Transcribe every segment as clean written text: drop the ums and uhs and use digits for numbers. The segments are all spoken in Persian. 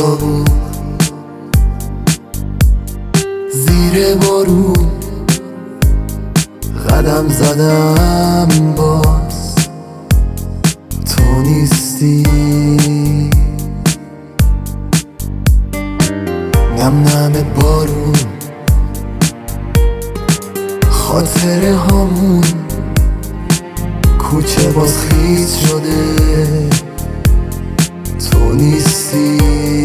خیابون زیر بارون قدم زدم، باز تو نیستی. نم نم بارون خاطره هامون، کوچه باز خیس شده تو نیستی.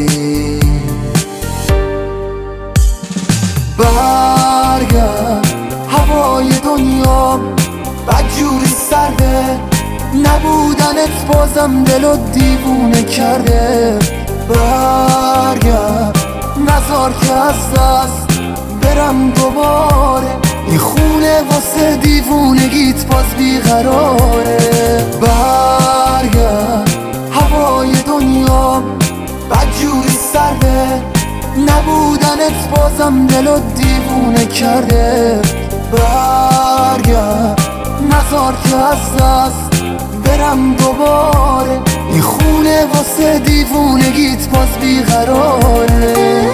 برگرد، هوای دنیا بدجوری سرده، نبودنت بازم دلو دیوونه کرده. برگرد، نذار که از دست برم دوباره، این خونه واسه دیوونگیت باز بیقراره. برگرد، هوای دنیا بدجوری سرده، نبودنت بازم دلو دیوونه کرده. برگرد، نذار که از دست برم دوباره، این خونه واسه دیوونگیت باز بیقراره.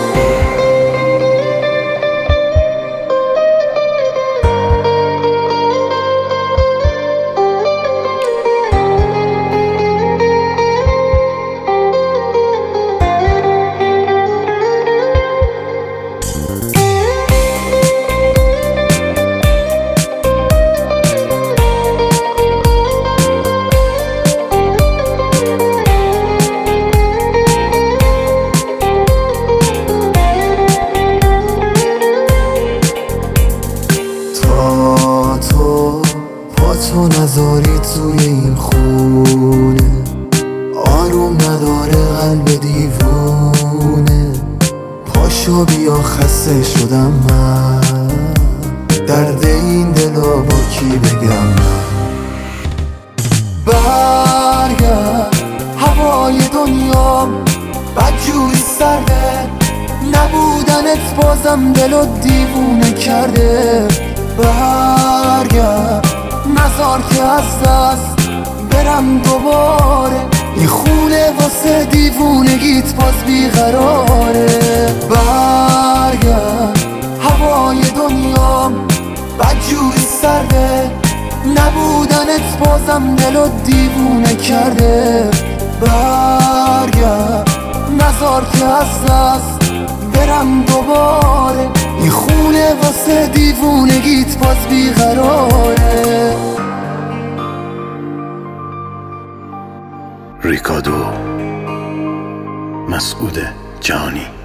تو نذاری توی این خونه، آروم نداره قلب دیوونه. پاشو بیا، خسته شدم من، درد این دلو با کی بگم من. برگرد، هوای دنیا بدجوری سرده، نبودنت بازم دلو دیوونه کرده. برگرد، نذار که از دست برم دوباره، این خونه واسه دیوونگیت باز بیقراره. برگرد، هوای دنیا بدجوری سرده، نبودنت بازم دلو دیوونه کرده. برگرد، نذار که از دست برم دوباره، این خونه واسه دیوونگیت باز بیقراره. ریکادو مسعود جهانی.